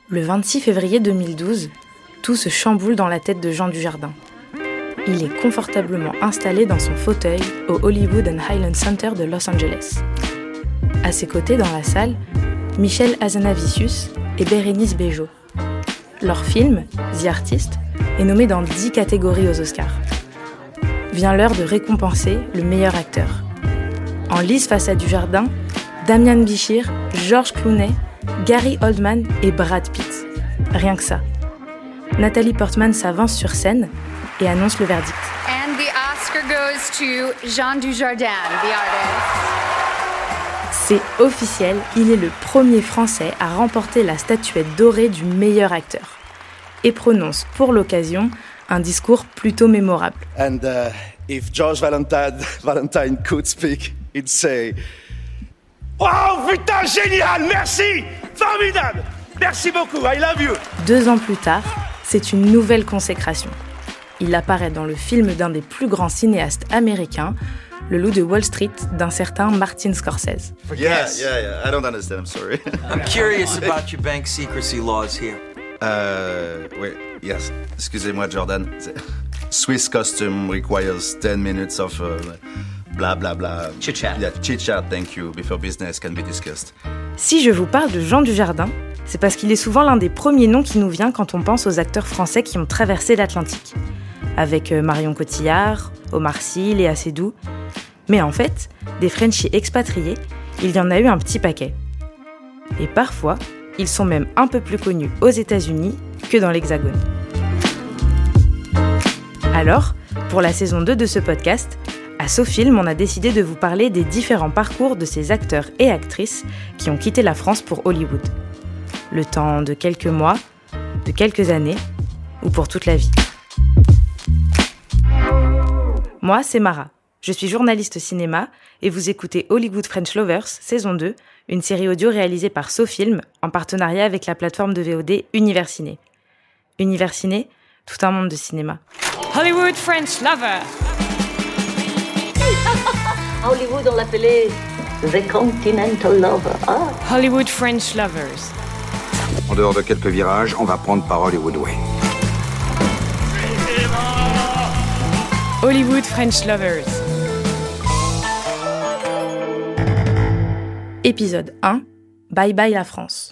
Le 26 février 2012, tout se chamboule dans la tête de Jean Dujardin. Il est confortablement installé dans son fauteuil au Hollywood and Highland Center de Los Angeles. À ses côtés dans la salle, Michel Hazanavicius et Bérénice Bejo. Leur film, The Artist, est nommé dans 10 catégories aux Oscars. Vient l'heure de récompenser le meilleur acteur. En lice face à Dujardin, Damian Bichir, George Clooney, Gary Oldman et Brad Pitt. Rien que ça. Nathalie Portman s'avance sur scène et annonce le verdict. And the Oscar goes to Jean Dujardin, the artist. C'est officiel, il est le premier Français à remporter la statuette dorée du meilleur acteur. Et prononce pour l'occasion un discours plutôt mémorable. And if George Valentine could speak, he'd say "Wow, putain, génial, merci, formidable, merci beaucoup, I love you." 2 ans plus tard, c'est une nouvelle consécration. Il apparaît dans le film d'un des plus grands cinéastes américains, Le Loup de Wall Street, d'un certain Martin Scorsese. Yeah, I don't understand, I'm sorry. I'm curious about your bank secrecy laws here. Wait, yes, excusez-moi, Jordan. Swiss custom requires 10 minutes of blah blah blah. Chit-chat. Yeah, chit-chat, thank you, before business can be discussed. Si je vous parle de Jean Dujardin, c'est parce qu'il est souvent l'un des premiers noms qui nous vient quand on pense aux acteurs français qui ont traversé l'Atlantique. Avec Marion Cotillard, Omar Sy, Léa Seydoux. Mais en fait, des Frenchies expatriés, il y en a eu un petit paquet. Et parfois, ils sont même un peu plus connus aux États-Unis que dans l'Hexagone. Alors, pour la saison 2 de ce podcast, à SoFilm, on a décidé de vous parler des différents parcours de ces acteurs et actrices qui ont quitté la France pour Hollywood. Le temps de quelques mois, de quelques années, ou pour toute la vie. Moi, c'est Mara. Je suis journaliste cinéma et vous écoutez Hollywood French Lovers, saison 2, une série audio réalisée par SoFilm en partenariat avec la plateforme de VOD Univers Ciné. Univers Ciné, tout un monde de cinéma. Hollywood French Lover. Hollywood, on l'appelait The Continental Lover. Ah. Hollywood French Lovers. En dehors de quelques virages, on va prendre par Hollywood Way. Hollywood French Lovers. Épisode 1, Bye bye la France.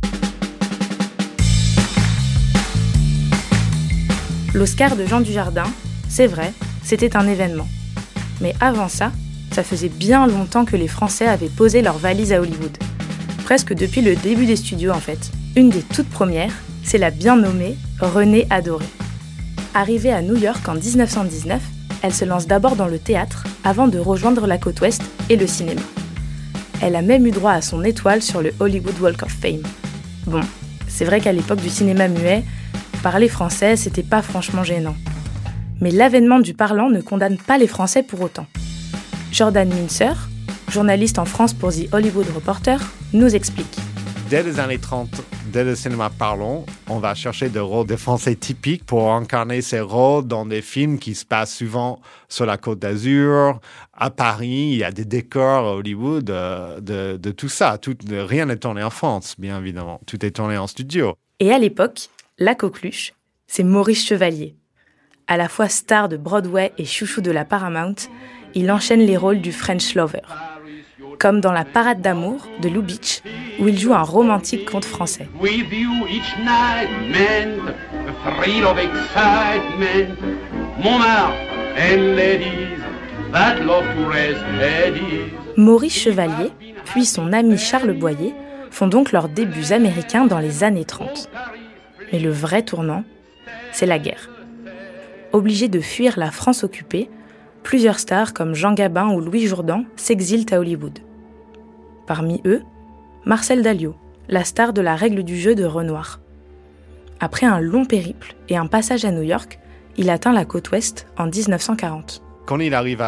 L'Oscar de Jean Dujardin, c'est vrai, c'était un événement. Mais avant ça faisait bien longtemps que les Français avaient posé leurs valises à Hollywood. Presque depuis le début des studios en fait. Une des toutes premières, c'est la bien nommée Renée Adoré. Arrivée à New York en 1919, elle se lance d'abord dans le théâtre avant de rejoindre la côte ouest et le cinéma. Elle a même eu droit à son étoile sur le Hollywood Walk of Fame. Bon, c'est vrai qu'à l'époque du cinéma muet, parler français, c'était pas franchement gênant. Mais l'avènement du parlant ne condamne pas les Français pour autant. Jordan Mincer, journaliste en France pour The Hollywood Reporter, nous explique. Dès les années 30, dès le cinéma parlant, on va chercher des rôles de Français typiques pour incarner ces rôles dans des films qui se passent souvent sur la Côte d'Azur, à Paris. Il y a des décors à Hollywood de tout ça. Rien n'est tourné en France, bien évidemment. Tout est tourné en studio. Et à l'époque, la coqueluche, c'est Maurice Chevalier. À la fois star de Broadway et chouchou de la Paramount, il enchaîne les rôles du French Lover. Comme dans La Parade d'amour de Lou Beach, où il joue un romantique conte français. With you each night, man, a thrill of excitement. Montmartre and ladies, that love to rest ladies. Maurice Chevalier, puis son ami Charles Boyer, font donc leurs débuts américains dans les années 30. Mais le vrai tournant, c'est la guerre. Obligés de fuir la France occupée, plusieurs stars comme Jean Gabin ou Louis Jourdan s'exilent à Hollywood. Parmi eux, Marcel Dalio, la star de La Règle du jeu de Renoir. Après un long périple et un passage à New York, il atteint la côte ouest en 1940. Quand il arrive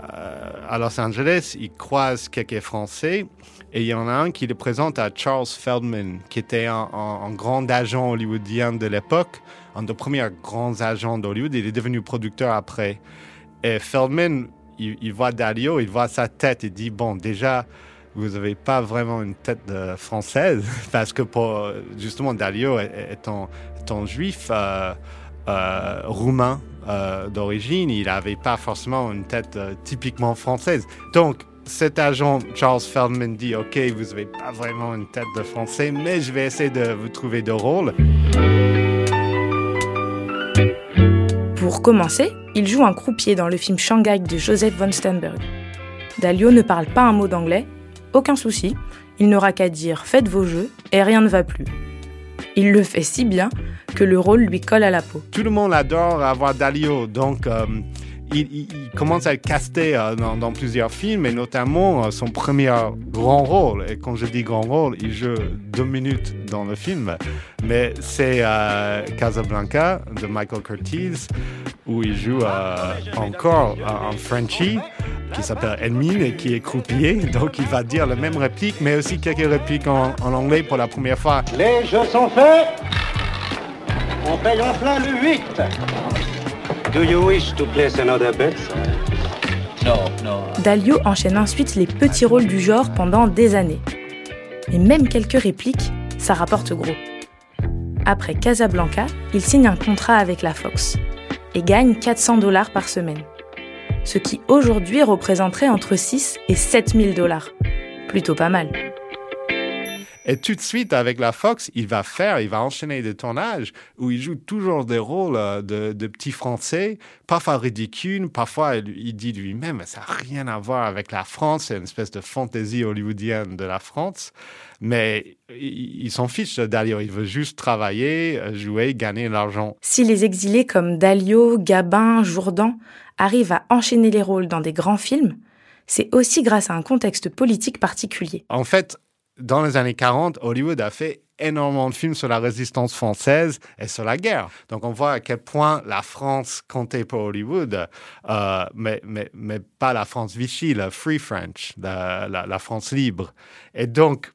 à Los Angeles, il croise quelques Français et il y en a un qui le présente à Charles Feldman, qui était un grand agent hollywoodien de l'époque, un des premiers grands agents d'Hollywood. Il est devenu producteur après. Et Feldman, il voit Dalio, il voit sa tête et dit, bon, déjà, vous n'avez pas vraiment une tête française, parce que justement, Dalio étant juif roumain d'origine, il n'avait pas forcément une tête typiquement française. Donc, cet agent Charles Feldman dit « Ok, vous n'avez pas vraiment une tête de français, mais je vais essayer de vous trouver de rôle. » Pour commencer, il joue un croupier dans le film Shanghai de Joseph von Sternberg. Dalio ne parle pas un mot d'anglais, aucun souci, il n'aura qu'à dire « Faites vos jeux » et rien ne va plus. Il le fait si bien que le rôle lui colle à la peau. Tout le monde adore avoir Dalio, donc il commence à être casté dans plusieurs films, et notamment son premier grand rôle. Et quand je dis grand rôle, il joue 2 minutes dans le film, mais c'est Casablanca de Michael Curtiz, où il joue encore un Frenchie qui s'appelle Edmine et qui est croupier, donc il va dire la même réplique, mais aussi quelques répliques en anglais pour la première fois. Les jeux sont faits. On paye en plein le 8. Do you wish to place another bet? No. Dalio enchaîne ensuite les petits rôles du genre pendant des années. Et même quelques répliques, ça rapporte gros. Après Casablanca, il signe un contrat avec la Fox et gagne $400 par semaine. Ce qui aujourd'hui représenterait entre 6 et 7 000 $. Plutôt pas mal. Et tout de suite, avec la Fox, il va enchaîner des tournages où il joue toujours des rôles de petits Français, parfois ridicules, parfois il dit lui-même « ça n'a rien à voir avec la France, c'est une espèce de fantaisie hollywoodienne de la France ». Mais il s'en fiche, Dalio, il veut juste travailler, jouer, gagner de l'argent. Si les exilés comme Dalio, Gabin, Jourdan arrivent à enchaîner les rôles dans des grands films, c'est aussi grâce à un contexte politique particulier. En fait, dans les années 40, Hollywood a fait énormément de films sur la résistance française et sur la guerre. Donc, on voit à quel point la France comptait pour Hollywood, mais pas la France Vichy, la Free French, la France libre. Et donc,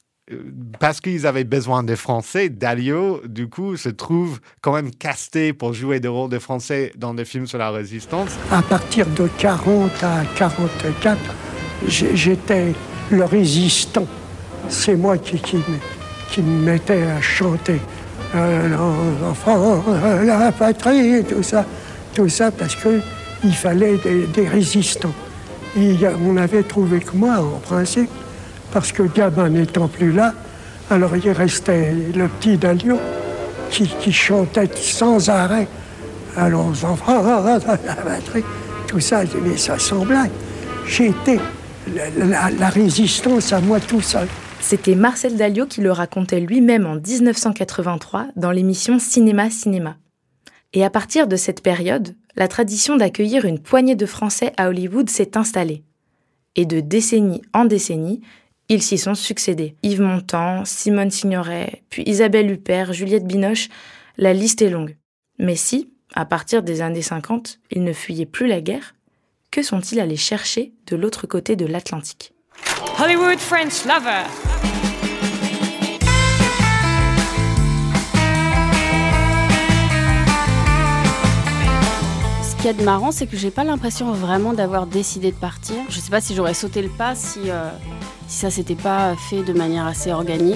parce qu'ils avaient besoin des Français, Dalio, du coup, se trouve quand même casté pour jouer des rôles de Français dans des films sur la résistance. À partir de 40 à 44, j'étais le résistant. C'est moi qui me mettais à chanter l'enfant, la patrie, tout ça parce qu'il fallait des résistants. Et on avait trouvé que moi, en principe, parce que Gabin n'étant plus là, alors il restait le petit Dalio qui chantait sans arrêt. Alors aux enfants, la patrie, tout ça, mais ça sans blague. J'étais la résistance à moi tout seul. C'était Marcel Dalio qui le racontait lui-même en 1983 dans l'émission Cinéma. Et à partir de cette période, la tradition d'accueillir une poignée de Français à Hollywood s'est installée. Et de décennie en décennie, ils s'y sont succédés. Yves Montand, Simone Signoret, puis Isabelle Huppert, Juliette Binoche, la liste est longue. Mais si, à partir des années 50, ils ne fuyaient plus la guerre, que sont-ils allés chercher de l'autre côté de l'Atlantique ? Hollywood French Lover. Ce qu'il y a de marrant, c'est que j'ai pas l'impression vraiment d'avoir décidé de partir. Je sais pas si j'aurais sauté le pas si ça s'était pas fait de manière assez organique.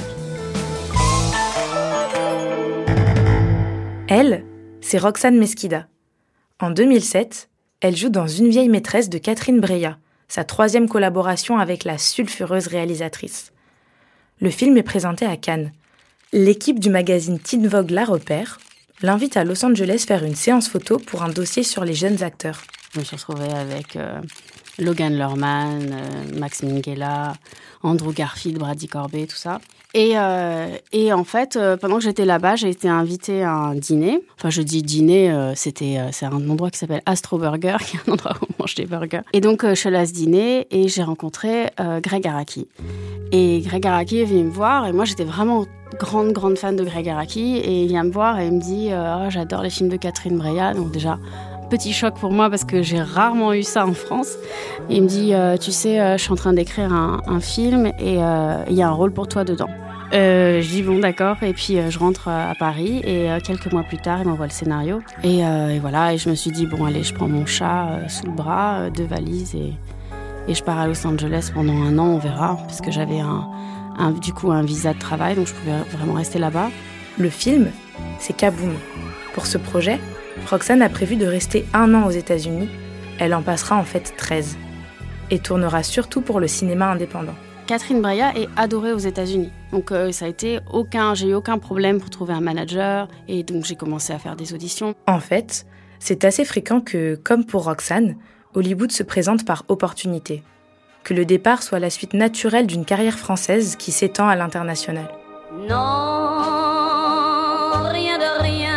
Elle, c'est Roxane Mesquida. En 2007, elle joue dans Une vieille maîtresse de Catherine Breillat, sa 3e collaboration avec la sulfureuse réalisatrice. Le film est présenté à Cannes. L'équipe du magazine Teen Vogue la repère, l'invite à Los Angeles faire une séance photo pour un dossier sur les jeunes acteurs. Je me suis retrouvée avec Logan Lerman, Max Minghella, Andrew Garfield, Brady Corbet, tout ça. Et en fait, pendant que j'étais là-bas, j'ai été invitée à un dîner. Enfin, je dis dîner, c'est un endroit qui s'appelle Astro Burger, qui est un endroit où on mange des burgers. Et donc, je suis allée à ce dîner et j'ai rencontré Gregg Araki. Et Gregg Araki est venu me voir et moi, j'étais vraiment grande fan de Gregg Araki. Et il vient me voir et il me dit « j'adore les films de Catherine Breillat ». Donc déjà, petit choc pour moi parce que j'ai rarement eu ça en France. Et il me dit tu sais, je suis en train d'écrire un film et il y a un rôle pour toi dedans. Je dis bon d'accord et puis je rentre à Paris et quelques mois plus tard il m'envoie le scénario et voilà et je me suis dit bon allez je prends mon chat sous le bras, 2 valises Et je pars à Los Angeles pendant 1 an, on verra, parce que j'avais du coup un visa de travail, donc je pouvais vraiment rester là-bas. Le film, c'est Kaboom. Pour ce projet, Roxane a prévu de rester 1 an aux États-Unis. Elle en passera en fait 13. Et tournera surtout pour le cinéma indépendant. Catherine Breillat est adorée aux États-Unis. Donc j'ai eu aucun problème pour trouver un manager. Et donc j'ai commencé à faire des auditions. En fait, c'est assez fréquent que, comme pour Roxane, Hollywood se présente par opportunité. Que le départ soit la suite naturelle d'une carrière française qui s'étend à l'international. Non, rien de rien.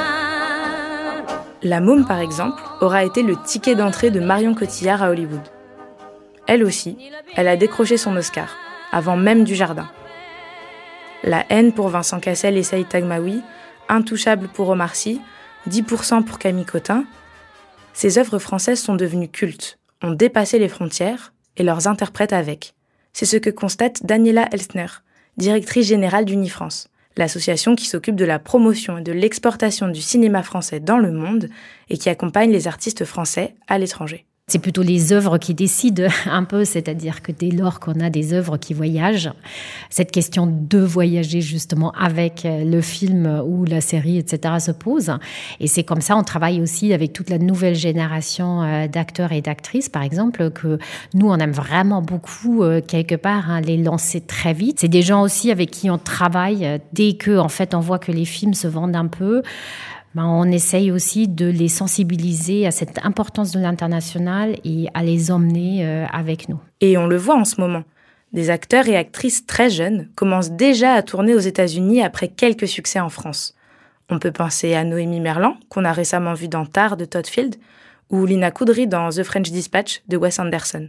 La Môme, par exemple, aura été le ticket d'entrée de Marion Cotillard à Hollywood. Elle aussi, elle a décroché son Oscar, avant même Dujardin. La haine pour Vincent Cassel et Saïd Taghmaoui, Intouchable pour Omar Sy, 10% pour Camille Cotin. Ces œuvres françaises sont devenues cultes, ont dépassé les frontières et leurs interprètes avec. C'est ce que constate Daniela Elstner, directrice générale d'Unifrance, l'association qui s'occupe de la promotion et de l'exportation du cinéma français dans le monde et qui accompagne les artistes français à l'étranger. C'est plutôt les œuvres qui décident un peu, c'est-à-dire que dès lors qu'on a des œuvres qui voyagent, cette question de voyager justement avec le film ou la série, etc. se pose. Et c'est comme ça, on travaille aussi avec toute la nouvelle génération d'acteurs et d'actrices, par exemple, que nous, on aime vraiment beaucoup, quelque part, les lancer très vite. C'est des gens aussi avec qui on travaille dès que, en fait, on voit que les films se vendent un peu. On essaye aussi de les sensibiliser à cette importance de l'international et à les emmener avec nous. Et on le voit en ce moment. Des acteurs et actrices très jeunes commencent déjà à tourner aux États-Unis après quelques succès en France. On peut penser à Noémie Merlan, qu'on a récemment vue dans Tar de Todd Field, ou Lina Kudry dans The French Dispatch de Wes Anderson.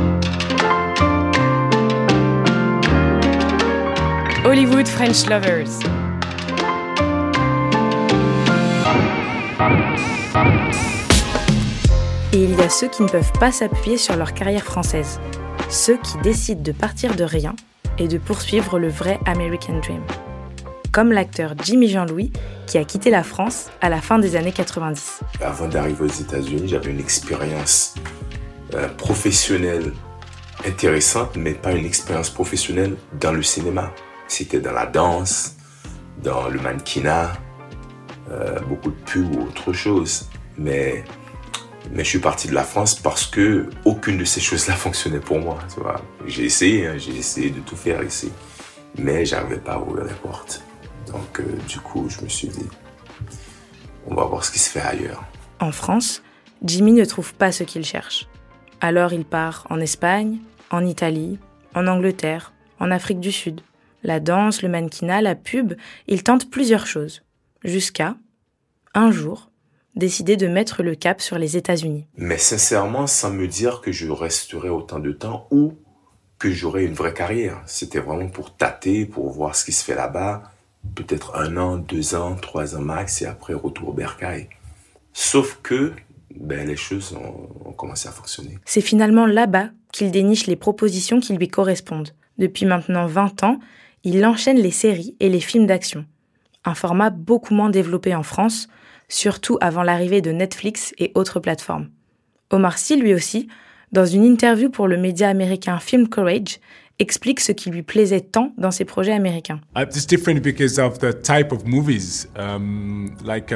Hollywood French Lovers. Et il y a ceux qui ne peuvent pas s'appuyer sur leur carrière française. Ceux qui décident de partir de rien et de poursuivre le vrai American Dream. Comme l'acteur Jimmy Jean-Louis, qui a quitté la France à la fin des années 90. Avant d'arriver aux États-Unis, j'avais une expérience professionnelle intéressante, mais pas une expérience professionnelle dans le cinéma. C'était dans la danse, dans le mannequinat, beaucoup de pubs ou autre chose. Mais je suis parti de la France parce que aucune de ces choses-là fonctionnait pour moi. Tu vois. J'ai essayé de tout faire ici, mais j'arrivais pas à ouvrir les portes. Donc du coup, je me suis dit, on va voir ce qui se fait ailleurs. En France, Jimmy ne trouve pas ce qu'il cherche. Alors il part en Espagne, en Italie, en Angleterre, en Afrique du Sud. La danse, le mannequinat, la pub, il tente plusieurs choses. Jusqu'à, un jour, décider de mettre le cap sur les États-Unis. Mais sincèrement, sans me dire que je resterai autant de temps ou que j'aurai une vraie carrière. C'était vraiment pour tâter, pour voir ce qui se fait là-bas. Peut-être 1 an, 2 ans, 3 ans max et après retour au bercail. Sauf que les choses ont commencé à fonctionner. C'est finalement là-bas qu'il déniche les propositions qui lui correspondent. Depuis maintenant 20 ans, il enchaîne les séries et les films d'action. Un format beaucoup moins développé en France, surtout avant l'arrivée de Netflix et autres plateformes. Omar Sy, lui aussi, dans une interview pour le média américain Film Courage, explique ce qui lui plaisait tant dans ses projets américains. It's different because of the type of movies, like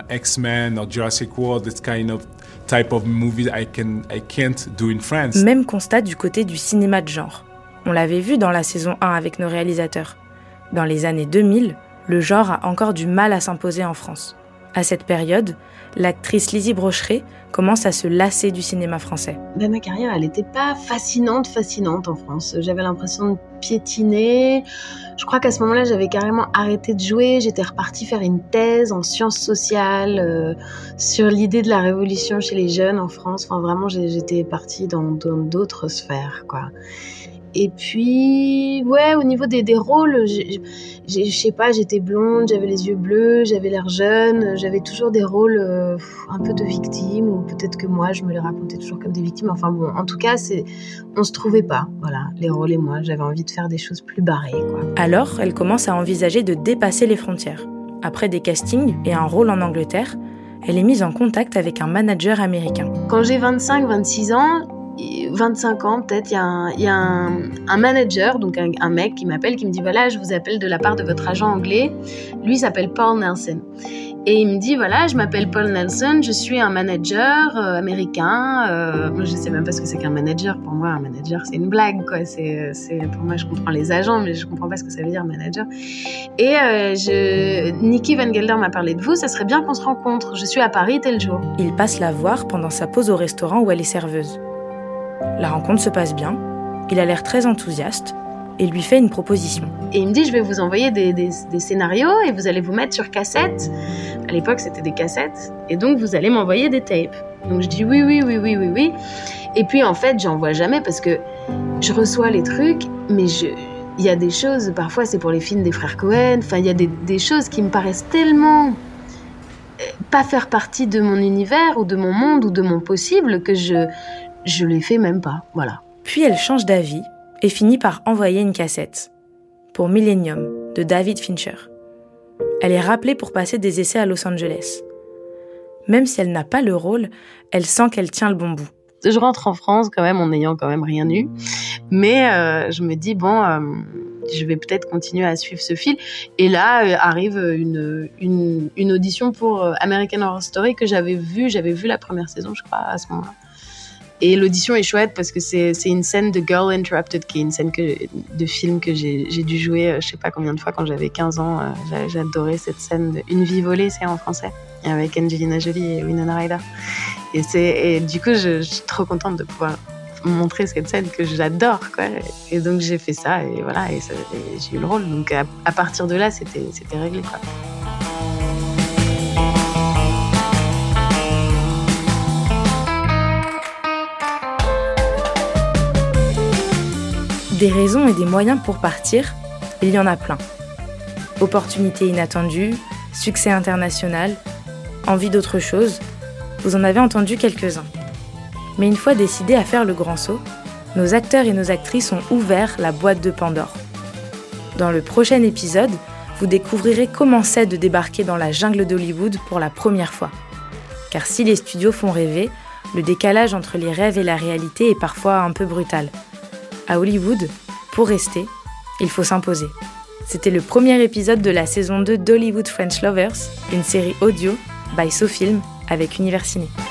X-Men or Jurassic World. This kind of type of movies I can't do in France. Même constat du côté du cinéma de genre. On l'avait vu dans la saison 1 avec nos réalisateurs. Dans les années 2000, le genre a encore du mal à s'imposer en France. À cette période, l'actrice Lizzie Brocheret commence à se lasser du cinéma français. Ma carrière, elle n'était pas fascinante en France. J'avais l'impression de piétiner. Je crois qu'à ce moment-là, j'avais carrément arrêté de jouer. J'étais repartie faire une thèse en sciences sociales sur l'idée de la révolution chez les jeunes en France. Enfin, vraiment, j'étais partie dans d'autres sphères, quoi. Et puis, au niveau des rôles, je sais pas, j'étais blonde, j'avais les yeux bleus, j'avais l'air jeune, j'avais toujours des rôles un peu de victime, ou peut-être que moi, je me les racontais toujours comme des victimes. Enfin bon, en tout cas, on se trouvait pas, voilà, les rôles et moi. J'avais envie de faire des choses plus barrées, quoi. Alors, elle commence à envisager de dépasser les frontières. Après des castings et un rôle en Angleterre, elle est mise en contact avec un manager américain. Quand j'ai 25-26 ans, 25 ans peut-être, il y a un manager, donc un mec qui m'appelle, qui me dit voilà, je vous appelle de la part de votre agent anglais. Lui il s'appelle Paul Nelson. Et il me dit voilà, je m'appelle Paul Nelson, je suis un manager américain. Moi je sais même pas ce que c'est qu'un manager. Pour moi un manager c'est une blague quoi. Pour moi je comprends les agents mais je comprends pas ce que ça veut dire manager. Et Nikki Van Gelder m'a parlé de vous, ça serait bien qu'on se rencontre. Je suis à Paris tel jour. Il passe la voir pendant sa pause au restaurant où elle est serveuse. La rencontre se passe bien, il a l'air très enthousiaste et lui fait une proposition. Et il me dit, je vais vous envoyer des scénarios et vous allez vous mettre sur cassette. À l'époque, c'était des cassettes. Et donc, vous allez m'envoyer des tapes. Donc, je dis oui. Et puis, en fait, j'en vois jamais parce que je reçois les trucs, mais il y a des choses, parfois, c'est pour les films des frères Cohen. Enfin, il y a des choses qui me paraissent tellement pas faire partie de mon univers ou de mon monde ou de mon possible que je les fais même pas. Voilà. Puis, elle change d'avis et finit par envoyer une cassette pour Millennium de David Fincher. Elle est rappelée pour passer des essais à Los Angeles. Même si elle n'a pas le rôle, elle sent qu'elle tient le bon bout. Je rentre en France quand même en n'ayant quand même rien eu, mais je me dis je vais peut-être continuer à suivre ce fil. Et là arrive une audition pour American Horror Story que j'avais vu la première saison je crois à ce moment-là. Et l'audition est chouette parce que c'est une scène de Girl Interrupted, qui est une scène de film que j'ai dû jouer je sais pas combien de fois quand j'avais 15 ans. J'adorais cette scène de Une vie volée, c'est en français, avec Angelina Jolie et Winona Ryder. Et du coup, je suis trop contente de pouvoir montrer cette scène que j'adore, quoi. Et donc j'ai fait ça et voilà, et j'ai eu le rôle. Donc à partir de là, c'était réglé, quoi. Des raisons et des moyens pour partir, il y en a plein. Opportunités inattendues, succès international, envie d'autre chose, vous en avez entendu quelques-uns. Mais une fois décidés à faire le grand saut, nos acteurs et nos actrices ont ouvert la boîte de Pandore. Dans le prochain épisode, vous découvrirez comment c'est de débarquer dans la jungle d'Hollywood pour la première fois. Car si les studios font rêver, le décalage entre les rêves et la réalité est parfois un peu brutal. À Hollywood, pour rester, il faut s'imposer. C'était le premier épisode de la saison 2 d'Hollywood French Lovers, une série audio by SoFilm avec Univers Ciné.